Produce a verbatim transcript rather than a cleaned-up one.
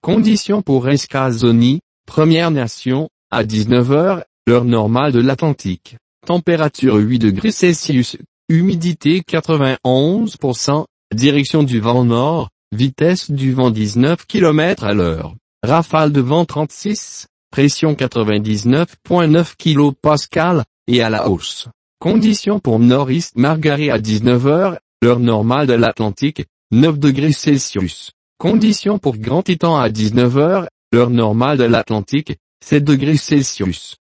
Conditions pour Escazoni, Première Nation, à dix-neuf heures, heure normale de l'Atlantique. Température huit degrés Celsius, humidité quatre-vingt-onze pour cent, direction du vent nord, vitesse du vent dix-neuf kilomètres à l'heure, rafale de vent trente-six, pression quatre-vingt-dix-neuf virgule neuf kilopascales, et à la hausse. Conditions pour Northeast Margaret à dix-neuf heures, heure normale de l'Atlantique, neuf degrés Celsius. Conditions pour Grand Titan à dix-neuf heures, heure normale de l'Atlantique, sept degrés Celsius.